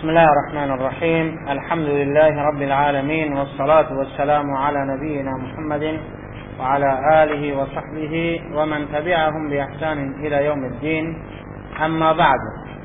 بسم الله الرحمن الرحيم. الحمد لله رب العالمين، والصلاة والسلام على نبينا محمد وعلى آله وصحبه ومن تبعهم بإحسان إلى يوم الدين. أما بعد،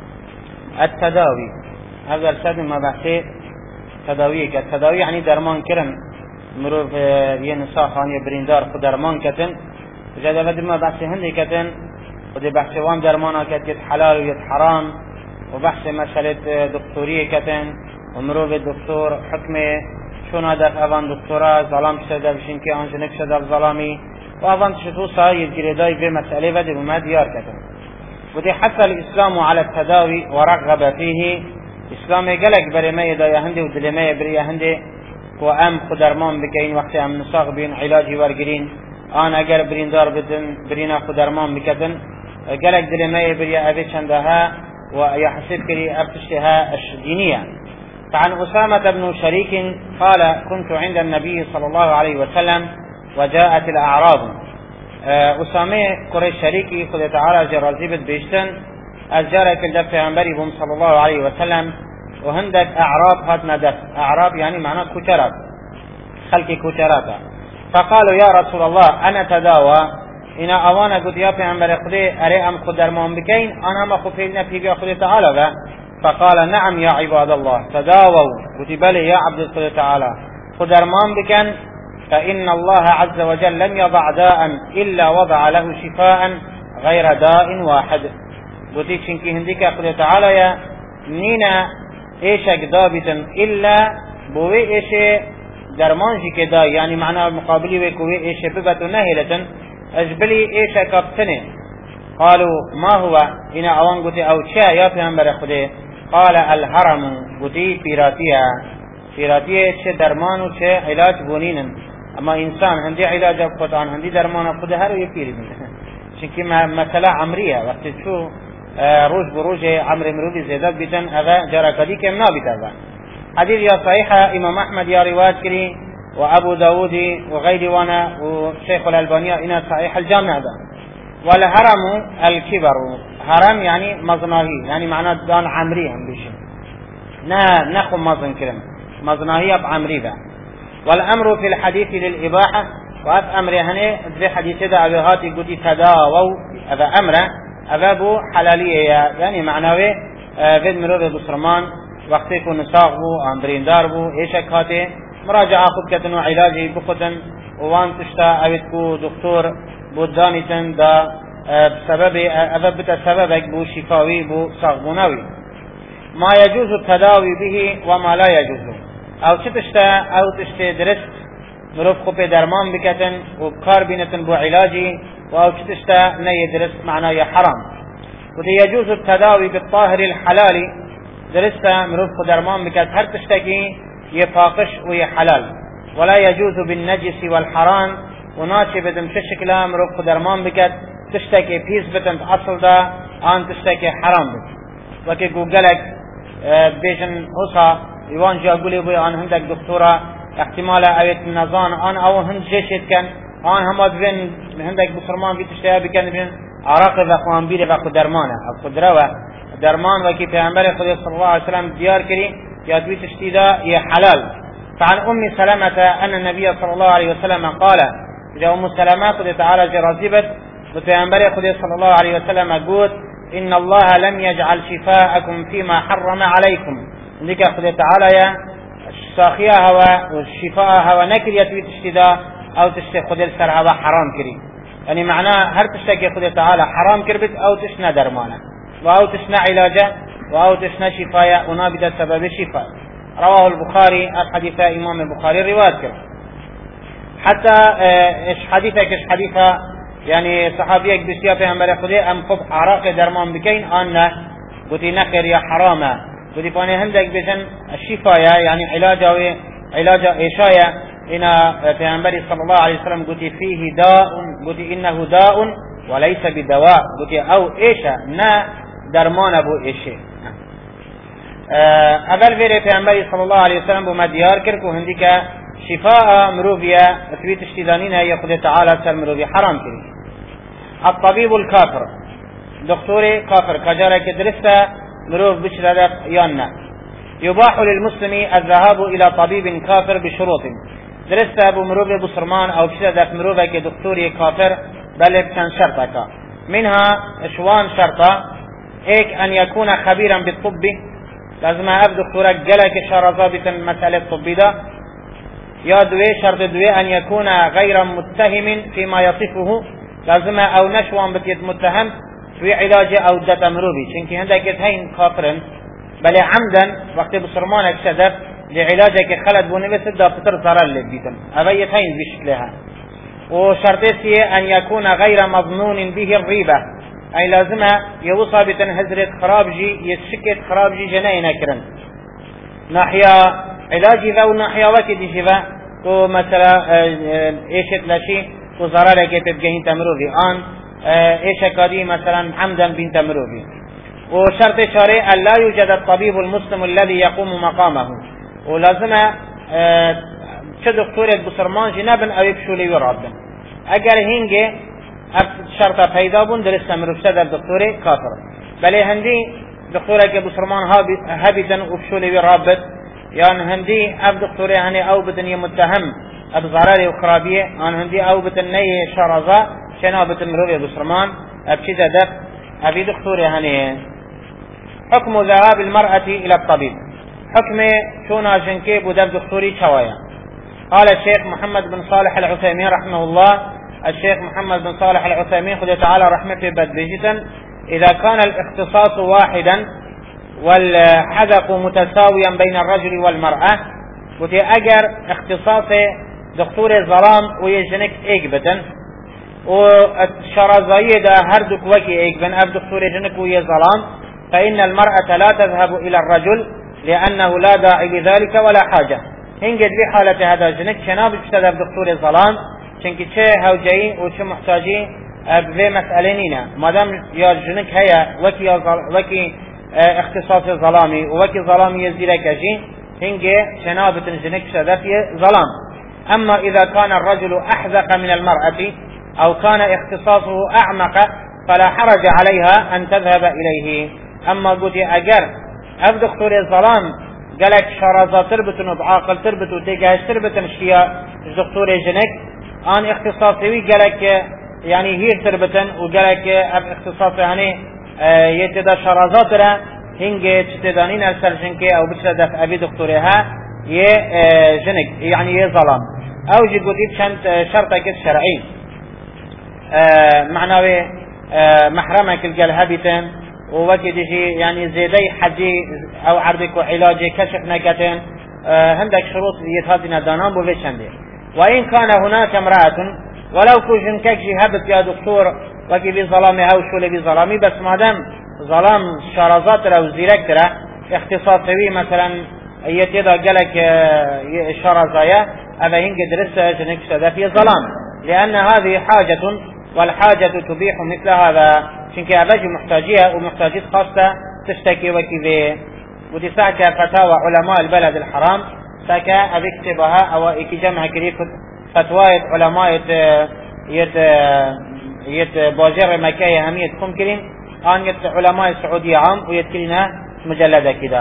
التداوي هذا السد ما بحثي تداوي كالتداوي يعني درمان كرن مروف ينصاخان يبريندار خود درمان كتن وجد بدل ما بحثي هندي كتن ودي بحثي وام درمانا كتن حلال ويت حرام، وبحث مسألة دكتورية كتن ومروف الدكتور حكمه شون هدف اوان دكتورا ظلام شده بشين که آنجنك شده ظلامی و اوان تشتوصا يجريداي بمسألة بدل وما ديار كتن. ودي حث الإسلام على التداوي ورغب فيه. اسلام قالك بري ما يدا هندي ودلي ما يبري هندي وام خدرمان بكين وقت ام نساق بين علاجي ورقرين انا اگر بريندار بدن برينا خدرمان بكتن قالك دلي ما يبري ابي چندها ويحسب كري ابتشها الدينية. فعن أسامة بن شريك قال: كنت عند النبي صلى الله عليه وسلم وجاءت الأعراب. أسامة قريش شريكي خد تعالى جرازيبت بيشتن الجارة الدفع عنبري بهم صلى الله عليه وسلم، وهندك أعراب هات ندف. أعراب يعني معناه كترات، خلق كتراتا. فقالوا: يا رسول الله أنا تداوى إن أوانا قد يابي عنبري خدي أري أم خدر مهم بكين أنا ما خفيلنا في بي خدي تعالى. فقال: نعم يا عباد الله تداووا. وتبالي يا عبد الله تعالى خدر مهم بكين، فإن الله عز وجل لم يضع داء إلا وضع له شفاء غير داء واحد. قلت شنكي هنديك خدر تعالى يا نينا ايشك دابتا إلا بوي ايش درمانجي كدا، يعني معناه مقابلي ويكوي ايش ببتو نهلة اجبلي ايش كابتنه. قالوا: ما هو؟ إنا اوان قلت او شاء يا پیغمبر خده. قال: الهرم. قلت فيراتيه چه درمان و چه علاج بونين. اما انسان هندي علاج قطعان هندي درمان خده هر يپيري منه چونكي مسألة عمرية وقت شو روز بروج عمر مروبي زيادات بيتن اغا جراكدي كم نابت اغا. حديث يا صحيحة امام احمد يا روايات كري وابو داود وغير وانا وشيخ الالبانية انا صحيح الجامع هذا. والهرم الكبر، هرم يعني مظناهي، يعني معناه دان عمري هم بيشن نخو مظن كرم مظناهي بعمري ذا. والامر في الحديث للاباحة، واف امر هني ذي حديث ذا ابيهاتي قدي تداووا هذا امره أبابو حلالية، يعني معناوي فيد مروض بسرمان وقت يكون نساغبو أمبرين داربو إيشك هاتي مراجعة خود كتنو علاجي بخدن ووان تشتا أبتكو دكتور بودانيتن دا بسبب أبابتا سببك بو شفاوي بو صاغبوناوي. ما يجوز التداوي به وما لا يجوز، أو تشتا أو تشتا درست مروف خوبي درمان بكتن وبكار بينتن بو علاجي، أو تشتا نيدرس معناه يا حرام. وده يجوز التداوي بالطاهر الحلال، درستا مروف درمان بكت هر تشتكي يفاقش ويا حلال. ولا يجوز بالنجس والحرام، وناشي بدم شكلا مروف درمان بكت تشتكي بيس بتن أصل دا آن تشتكي حرام بك. وكي قوغلك بيجن أصا يوان جا قولي بي آن هندك دكتورة احتمالا اويت النظان آن او هند جيشت كان آن همات بين هندك بسرمان في تشتهي بكن بين عراق وخوان بير وخو درمانه او خدره درمان وكي پیغمبر خدا صلى الله عليه وسلم ديار كري يا دوي تشتيدا يا حلال. فعن ام سلمة ان النبي صلى الله عليه وسلم قال: اذا ام سلمة قد تعالى جرازبت وپیغمبر خدا صلى الله عليه وسلم قال: ان الله لم يجعل شفاءكم فيما حرم عليكم. عندك خدا تعالى يا الشاخية هوا والشفاء هوا نكري يتوي تشتيدا او تشتي خدل سر هوا حرام كري، يعني معناه هر تشتكي خدل تعالى حرام كربت او تشنا درمانه او تشنا علاجه او تشنا شفايا ونابد سبب شفاء. رواه البخاري. الحديث امام البخاري رواية كرم. حتى ايش حديثك ايش حديثة يعني صحابيك بسيا پیغمبر خدا ام خب عراق درمان بكين آن قلتي نخير يا حرامه قلتي فاني هندك بجن الشفايا يعني علاجه ايشايا إن پیغمبر صلى الله عليه وسلم قلت فيه داء، قلت إنه داء وليس بدواء، قلت أو إيشا نا درمان أبو إيشي. أول فيري پیغمبر صلى الله عليه وسلم بما ديار كركو هندك شفاء مروفيا أثبيت اشتدانين يقول تعالى سر مروفي حرام كري. الطبيب الكافر، دكتوري كافر كجارة كدرسة مروف بشرة يانا يباح للمسلم الذهاب إلى طبيب كافر بشروط درست أبو مروبة بصرمان أو بشدة مروبة كدكتوري كافر بل كان شرطك منها شوان شرطة إيك أن يكون خبيرا بالطب لازم أب دكتورك جلك شرطة مسألة طبي ده يا دوي شرط دوي أن يكون غير متهم فيما يصفه لازم أو نشوان بتيت متهم في علاج أو دة مروبي شنكي هندك هين كافرن بل عمدا وقت بصرمانك شدف لعلاجك خلد بوني بس دا فتر ضرر لك بيتم أبيت هين بشكلها وشرطي أن يكون غير مظنون به الريبة أي لازم يوصى بتنهزرة خرابجي يتشكت خرابجي جناين كرن ناحية علاجي ذا وناحية وكد شفا تو مثلا ايشت لشي تو ضرر لك تبقين تمروفي آن ايش كادي مثلا عمدا بنت تمروفي وشرط شرعي أن لا يوجد الطبيب المسلم الذي يقوم مقامه ولازم چه دکتورت بسرمان جنابن او بشولي ورابن اگر هنگه شرط پیدا بون درست مروفته در دکتور کافر بلی هندی دکتوره که بسرمان هبیدن و بشولي ورابط یعنی هندی اب دکتوره هنی او بدن متهم اب ضرر و خرابیه آن هندی او بدن نی شرزا شنا بدن مروفه بسرمان اب چیزا دف ابی دکتوره هنی حكم ذهاب المرأة إلى الطبيب حكم شونا جنكي بدف دكتوري شوايا قال الشيخ محمد بن صالح العثيمين رحمه الله الشيخ محمد بن صالح العثيمين خذ تعالى رحمته بدبجتا إذا كان الاختصاص واحدا والحذق متساويا بين الرجل والمرأة وتي أجر اختصاص دكتور الظلام ويجنك إيجبتا والشرزاية دا هردك وكي إيجبن أب دكتور جنك ويظلام فإن المرأة لا تذهب إلى الرجل لأنه لا داعي لذلك ولا حاجة هنجد بحالة هذا جنك شناب بشتدى بدكتور الظلام چنكي چه هوجي وچه محتاجي بذي مسألينينا مادام يا جنك هيا وكي اختصاص ظلامي وكي ظلامي يزيلك جي هنجي شناب جنك بشتدى في ظلام أما إذا كان الرجل أحذق من المرأة أو كان اختصاصه أعمق فلا حرج عليها أن تذهب إليه أما قلت أجر أف دكتور الظلام قالك شرازة تربط وبعاقل تربط وتيجاش تربط نشيا دكتور جنك آن اختصاصي قالك يعني هي تربطن وقالك أف اختصاصي يعني يتدا شرازات را هنجي تتدانين السرجنك أو بتشدف أبي دكتورها يه جنك يعني يه ظلام أو جي قلت شنت شرطك الشرعي معناه محرمك الجلهبتن ووكي ديجي يعني زيدي حجي او عرضك وعلاجي كشف نكتن عندك شروط يتهادنا دانان بوشنده وإن كان هناك امرأة ولو كجنكك جهبت يا دكتور وكي بظلامي او شولي بظلامي بس مادام ظلام شرازات او زيرك ترى اختصاصي مثلا يتيدا قالك شرازايا هذا هنك درسة جنك شده في ظلام لأن هذه حاجة والحاجة تبيح مثل هذا شنك أباجي محتاجية ومحتاجية خاصة تشتكي وكذا وتساعك فتاوى علماء البلد الحرام ساكا أبكتبها أو إكجامها كريف فتوى علماء يت باجر مكاية همية كمكرين آن يت علماء السعودية عام ويتكلنا مجلدة كده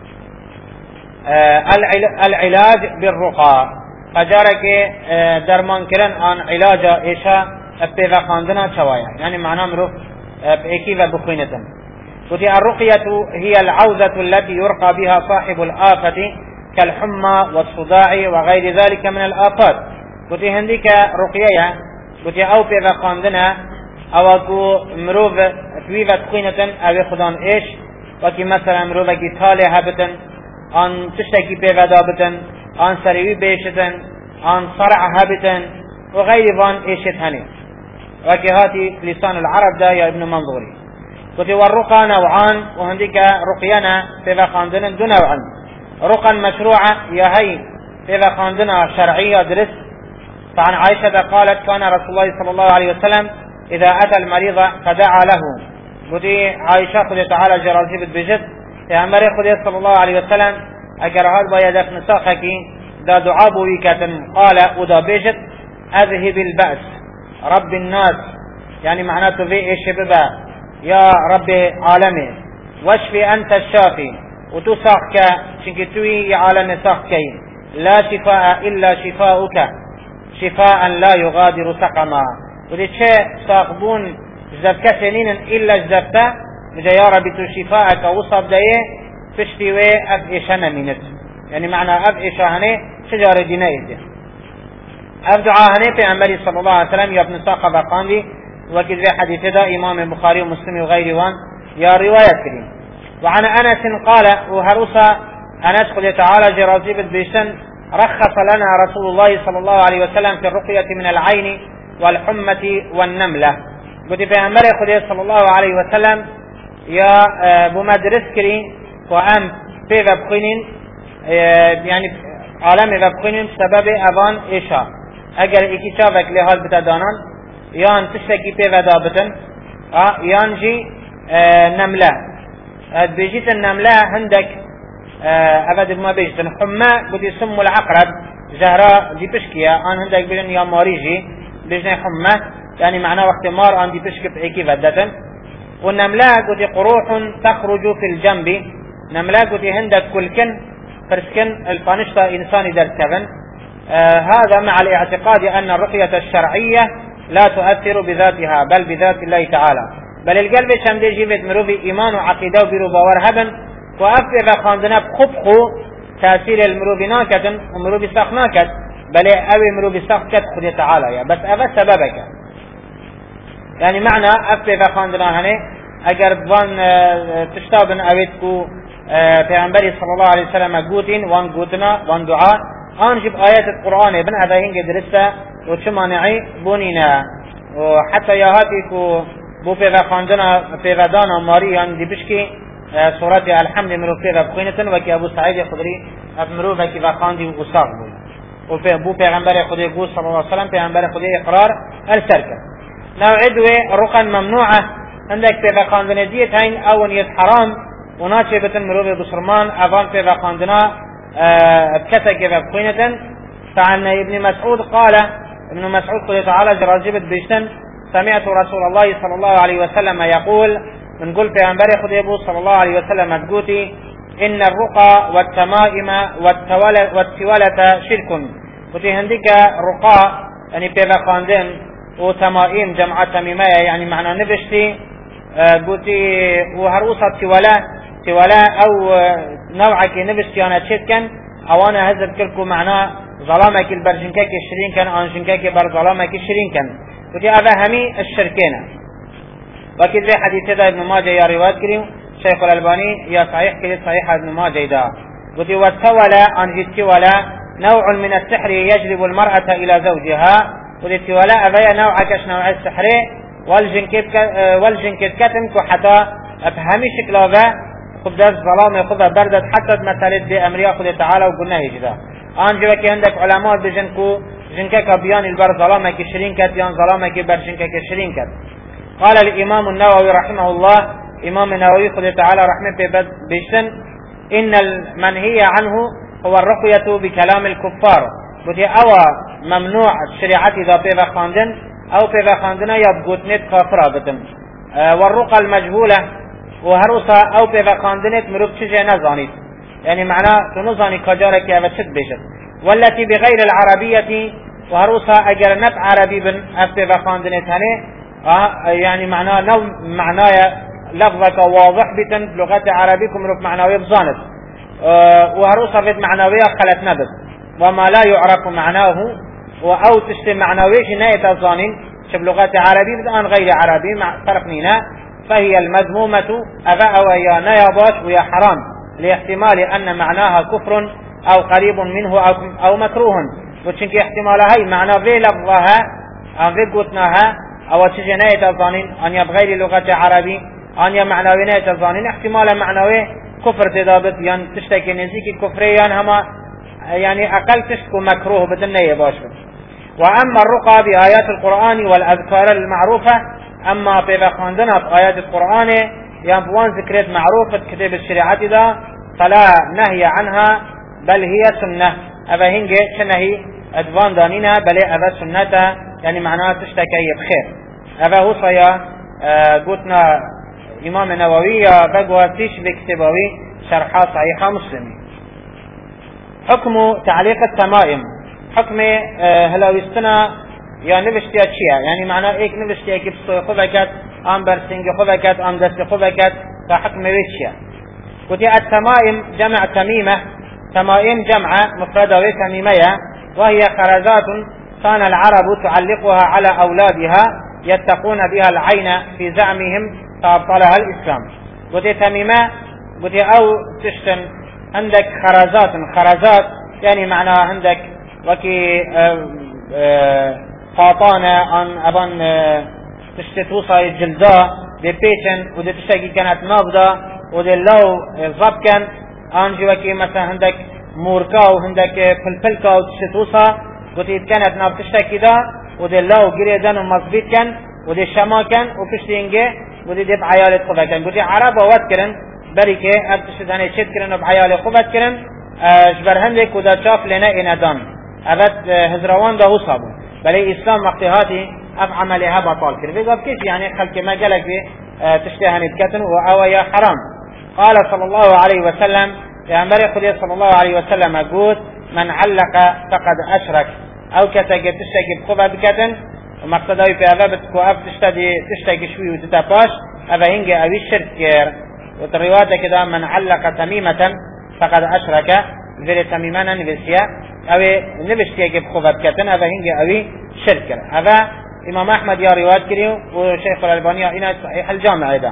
العلاج بالرقى فجارك درمان كرن آن علاج إيشا ابتغى خاندنا شوايا يعني معناه مروف بإكيفة بخوينة وتي الرقية هي العوذة التي يرقى بها صاحب الآفة كالحمى والصداع وغير ذلك من الآفات وتي هنديك رقية وتي أو بإكيفة خاندنا أو أكو مروف بإكيفة بخوينة أو خدان إيش وكي مثلا مروف كتالي هبتن أن تشتكي بإكيفة دابتن أن سريوي بيشتن أن صرع هبتن وغير ذان إيشت هني وكهاتي لسان العرب دا يا ابن منظوري قلت والرقى نوعان وهنديك رقينا في خاندنا دون نوعا رقى مشروعة يا هي في خاندنا شرعية درس فعن عائشة قالت كان رسول الله صلى الله عليه وسلم إذا أتى المريض فدعا له قلت عائشة خذ تعالى جرازي بجد يا مريض خذ صلى الله عليه وسلم أجرهات بيدك نساخك دا دعابه ويكاتن قال ودا بجد أذهب البأس رب الناس يعني معناته في ايش ببا يا رب عالمي واشفي انت الشافي وتساقك چونك توي على نساخ كي لا شفاء إلا شفاؤك شفاء لا يغادر سقما ودي چه ساقبون جذب كسنين إلا جذبتا بجا يا ربي تو شفاءك وصب دايه فشتي وي أفئشة نمينت يعني معنى أفئشة هني شجار دينيه أفدعا هني پیغمبر صلى الله عليه وسلم يابن ساقب قاندي وكذ في حديث دا إمام البخاري ومسلم وغيره وان يا رواية كريم. وعن أنس قال وهرسا أنس قل تعالى جرازيب بيشن رخص لنا رسول الله صلى الله عليه وسلم في الرقية من العين والحمة والنملة قلت پیغمبر خدا صلى الله عليه وسلم يا بمدرس كريم وأم في ببخينين يعني عالم ببخينين سبب أبان إيشا اگر ایکی چاوک لحال بتا دانان یان تشتکی پی ودا بتن یان جی نمله بيجيت النمله عندك ابد ما بيجتن حمى بدي يسموا العقرب زهراء دي بشكيا ان عندك بين يا ماريجي بيجنا حمى يعني معناه وقت مار ان دي بشك بحكي بدتن والنمله بدي قروح تخرج في الجنب نمله بدي عندك كلكن فرسكن الفانشتا انساني در كفن هذا مع الاعتقاد أن الرقية الشرعية لا تؤثر بذاتها بل بذات الله تعالى بل القلب شمدي جيبت مروبي إيمان وعقيدة وبروبا ورهبا وأفضل خاندنا بخبخو تأثير المروبي ناكت ومروبي ساق ناكت بل أوي مروبي ساق كت خدي تعالى يعني بس أبا سببك يعني معنى أفضل خاندنا هني أجر بوان تشتابن أويتكو پیغمبر صلى الله عليه وسلم قوتين وان قوتنا وان دعاء انجب آيات القرآن ابن أذاهين قدرسة وشمانعي بونينا وحتى يهاتيكو بو پیغا خاندنا پیغادانا ماريان دي بشكي سورة الحمد مرو پیغا بخوينتن وكي أبو سعيد خضري مرو وكي خاندي وقصاق بو پیغمبر خدي قوس صلى الله عليه وسلم پیغمبر خدي إقرار السركة نوعدوه رقا ممنوعة عندك پیغا خاندنا ديت هين او نيت حرام وناتشي بتن مرو بسرمان أبان پیغا خاندنا بكتك بقينة. فعن ابن مسعود قال ابن مسعود قال تعالى جراجبت بيشتن سمعت رسول الله صلى الله عليه وسلم يقول من قل في أنباري خديبه صلى الله عليه وسلم تقولي إن الرقى والتمائم والتولة شرك وفي هندك رقى يعني بيبا خاندن وتمائم جمع تميمية يعني معنى نبشتي قلتي وهروسة تولة أو نوعك نبشتي أنا تشتكن أو أنا هذا كلكو معناه ظلامك البرجنكاك الشرين كان أنجنكاك بر ظلامك الشرين كان قلتي أبا همي الشركين وكذا زي حديث ابن ماجه يا رواية كريم شيخ الألباني يا صحيح كذا صحيح ابن ماجه دا قلتي والتولى أنجي التولى نوع من السحر يجلب المرأة إلى زوجها قلتي التولى أبا نوع كش نوع السحر والجنكت كتمك حتى أفهمي شكله خبداز ظلام يخبها بردت حتى مثلت بأمريا خد تعالى وقلنا هجدا أنجي وكي عندك علماء بجنكو جنكك بيان البر ظلامك شرينكت يان ظلامك بر جنكك شرينكت. قال الإمام النووي رحمه الله إمام النووي خد تعالى رحمه بيشتن إن المنهي عنه هو الرقية بكلام الكفار بدي أوى ممنوع الشريعة إذا بيبا خاندن أو بيبا خاندنا يبقوت نت كافرة بتن والرقى المجهولة وهروسا أو بيبا خاندنت مروب تجي نزانيت يعني معناه تنظاني كجارك يا بشد بيشت والتي بغير العربية وهروسا أجر نب عربي بن بيبا خاندنت هني يعني معناه نو معناه لفظك واضح بتن لغة عربيكم مروب معنوية بزانت وهروسا بيت معنوية خلت نبت وما لا يعرف معناه أو تشتي معنوية ناية الظانين شب لغة عربي بدأن غير عربي مع فرقنينا فهي المذمومة أبا ويا نيابات ويا حرام لاحتمال أن معناها كفر أو قريب منه أو مكروه وشنك احتمالها هي معنى في لفظها أن في قوتناها أو تشي ناية الظانين أن يبغير لغة عربي أن يمعنوي ناية الظانين احتمال معنوي كفر تدابت يعني تشتكي نزيك كفريا هما يعني أقل تشكو مكروه بدنية باشر. وأما الرقى بآيات القرآن والأذكار المعروفة أما بيبا خاندنا في آيات القرآن يعني بوان ذكرت معروفة كتاب الشريعة دا فلا نهي عنها بل هي سنة أبا هنجي شنهي أدوان دانينا بل أبا سنة يعني معناها تشتكي بخير أبا هو صيا قلتنا إمام النووي بقوة تيش بكتبوي شرحة صحيحة مسلمي حكم تعليق التمائم. حكم هلاويستنا يا نبشتيا تشيا، يعني معناه ايك نبشتيا كي بصوي خذكت ام برسنج خذكت ام دست خذكت فحكم ويتشيا. قلت التمائم جمع تميمة، تمائم جمع مفردة وتميمية، وهي خرزات كان العرب تعلقها على أولادها يتقون بها العين في زعمهم فأبطلها الإسلام. قلت تميمة قلت أو تشتن عندك خرزات يعني معناها عندك وكي قاطانة أن أبان تشتتوصى الجلداء دي بيتن ودي تشتكي كانت نافضة ودي اللو ضبكن أنجي وكي مثلا عندك موركا وعندك فلفلكا وتشتتوصى ودي كانت ناف تشتكي دا ودي اللو قريدان ومصبيت كان ودي شما كان وكشتينجي ودي دي بعيالة خبا كان ودي عربا واتكرن بريكي أبتشد هني شد كرن وبعيالة خبا كرن جبر هندك ودا شاف لنا إندان أبد هزروان دا هو صابون بلي إسلام وقتهاتي أف عملها بطال كرن بيقاب كيف يعني خلق ما قالك بي تشتهني تكتن وأويا حرام. قال صلى الله عليه وسلم يا أمبري خدي صلى الله عليه وسلم أقول من علق فقد أشرك أو كتاك تشتكي بخبا بكتن ومقصده في أبابت كواب تشتكي شوي وتتباش أبا هنجي أبي الشرك وترواته كده من علق تميمة فقد أشرك غير تميمانا نبسيا أو نبسيا بخبا بكتن أبا هنجي أبي شرك. أبا إمام أحمد يا روايات كريو وشيخ الألباني إلى صحيح الجامع أيضا.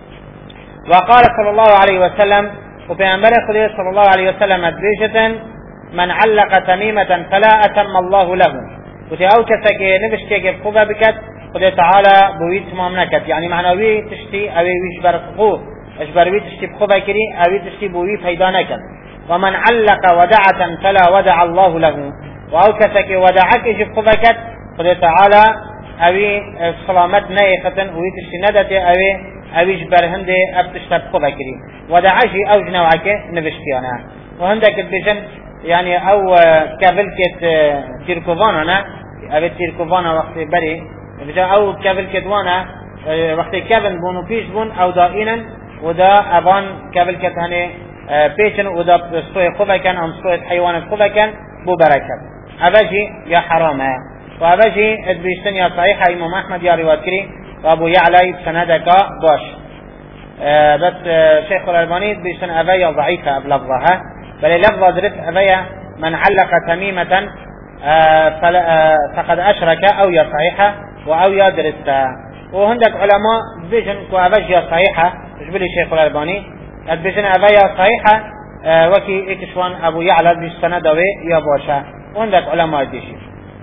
وقال صلى الله عليه وسلم وفي أنبري خليه صلى الله عليه وسلم أدريجة من علق تميمة فلا أتم الله له وتي أو كسكي نبشتي بخبا بكت خليه تعالى بويت تمام نكت يعني معنوي تشتي أو يشبر خو أشبر وي تشتي بخبا كري أو تشتي بوي فيدا نكت. ومن علق ودعة فلا ودع الله له وأو كسكي ودعك يجب خبا كت خليه تعالى أوي سلامت نايختن ويتشتي ندتي أوي جبر هندي أبتشتب خبا كري ودعشي أو جنوعك نبشتيانا وهندك البجن يعني أو كابلكت تيركوفانا أبي تيركوفانا وقت بري أو كابلكت وانا وقت كابن بونو بيش بون أو دائنا ودا أبان كابلكت هني بيشن ودا صوي خبا كان أم صوي حيوان خبا كان بو بركب أبجي يا حرامة وأبجي ادبيشتن يا صحيحة إمام أحمد يا رواية كري وأبو يعلى سندك باش بس شيخ الألباني ادبيشتن أبايا ضعيفة بلفظها بل لفظة درس أبايا من علق تميمة فقد أشرك أو يا صحيحة أو يا درسها. وهندك علماء بيجن كأبجي صحيحة تجبلي شيخ الألباني ادبيشتن أبايا صحيحة وكي إكشوان أبو يعلى بسندوي يا باشا وهندك علماء ديشي.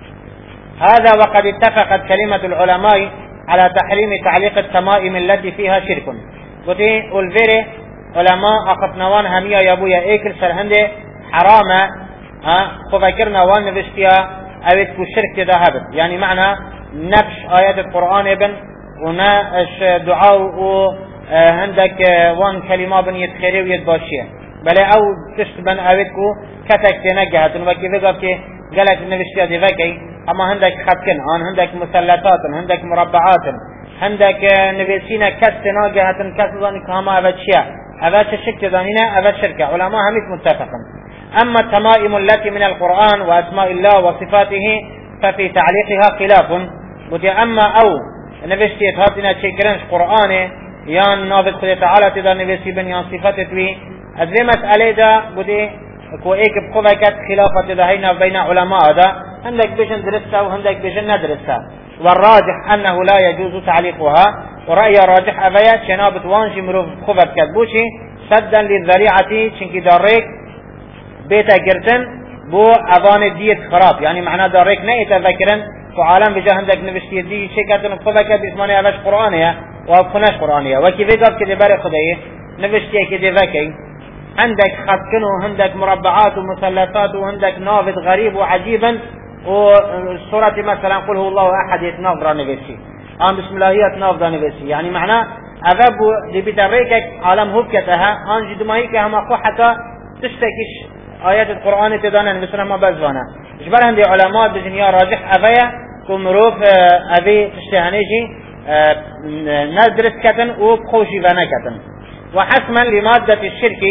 هذا وقد اتفقت كلمة العلماء على تحريم تعليق التمائم التي فيها شرك. قلتي والفيري علماء أخفنوان همية يابويا ايكل سرهنده حرامة ففكرنا وان نبشتيا اويت كو شرك تدهبت يعني معنى نفش آيات القرآن ابن وناش دعاء وهندك وان كلمة بن يتخيري ويتباشيه بل او تشتبن اويت كو كتك تنجهت وكي فقب كي قالت نبشتيا دي فكي اما هندك خطكن هندك مثلثات هندك مربعات هندك نبيسينا كت ناجهت كتظن كهما ابتشيا أباش الشرك دانينا أباش شركة علماء هميت متفقا. أما التمائم التي من القرآن وأسماء الله وصفاته ففي تعليقها خلاف. بدي أما أو نبشتي هاتنا تشكرنش قرآن يان نابد خلي تعالى تدا نبشتي بن يان صفاته بي أدري مسألة دا بدي كويك بخبكت خلافة دا هينا بين علماء دا عندك بيجن درسها وعندك بيجن ندرسها. والراجح أنه لا يجوز تعليقها ورأي راجح أبايا شنابت وانجي مروف خبت كتبوشي سدا للذريعة شنكي داريك بيتا قرتن بو أبان ديت خراب يعني معنى داريك نأيتا ذكرن فعالم بجا هندك نبشتي دي شكاتن خبت باسماني أباش قرآنية وأبخناش قرآنية وكي ذكر كده باري خديه نبشتي كده ذكي عندك خطكن وعندك مربعات ومثلثات وعندك نافذ غريب وعجيبا وصورة مثلا قل هو الله أحد يتنظر نبشتي بسم الله هي تنافذ نبشتي يعني معناه أذاب دي بتريكك عالم هبكتها أنجي دمائك هم أخو حتى تشتكيش آيات القرآن تدانا مثل ما بزوانا إجبار عندي علماء بجنيا راجح أبايا كمروف أبي تشتهنيجي ندرس كتن وبخوشي فانا كتن وحسما لمادة الشرك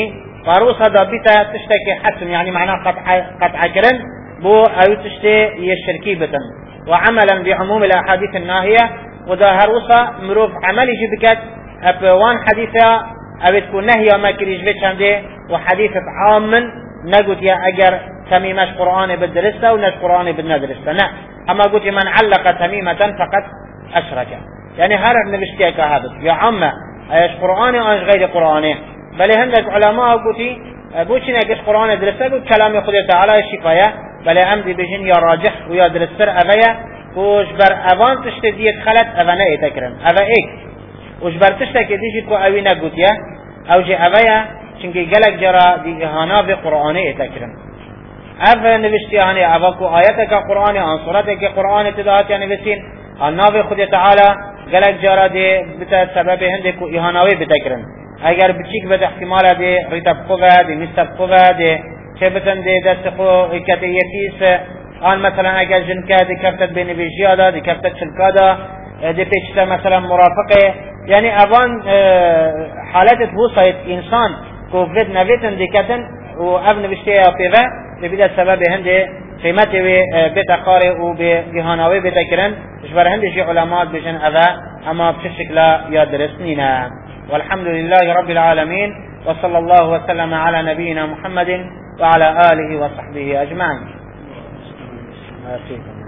فاروس هذا بيتا تشتكي حتم يعني معناه قطع كرن بو أو تشتي يشركي بتن وعملا بعموم الأحاديث الناهية وده هروسا مروف عملي جبكت أبوان حديثة أو تكون نهي ما كريج بيتشانده وحديثة عام نقول يا أجر تميمش قرآن بالدرسة ونش قرآن بالندرسة لا أما قلت من علق تميمة فقط أشرك يعني هرب نبشتيك هذا يا عم ايش قرآن او ايش غير قرآن بل هندك علماء قلتي بوشين ايش قرآن درسة قلت كلام يخذ تعالى الشفاية بل امدي بجن يا راجح ويا درسر اغايا وش بر اوان تشتديت خلت اغانا ايتكرن اغا ايك وش بر تشتك ديجي كو اوينا قلتيا او جي اغايا چنكي قلق جرى دي اهانا في قرآن ايتكرن اف نبشتي هاني افاكو آياتك قرآن انصرتك قرآن تدهات يعني بسين النافي خذ تعالى قالك جارا دي بتا سبب هندك اهانوي بتكرن اگر بچيك بد احتمال دي رتب خوغا دي مستب خوغا دي شبتن دي دست خو كتيتيس ان مثلا اگر جنكا دي كفتت بين بيجيادا دي كفتت شلكادا دي بيچتا مثلا مرافقه يعني اوان حالات بوصيت انسان كوفيد نويتن دي كتن و ابن بشتيا بيغا دي بدا سبب هندي قيمته بتقارئ وبهانوي بتكرن جبر هندي علماء بجن أذا أما بشكل يدرسنينا والحمد لله رب العالمين وصلى الله وسلم على نبينا محمد وعلى آله وصحبه أجمعين.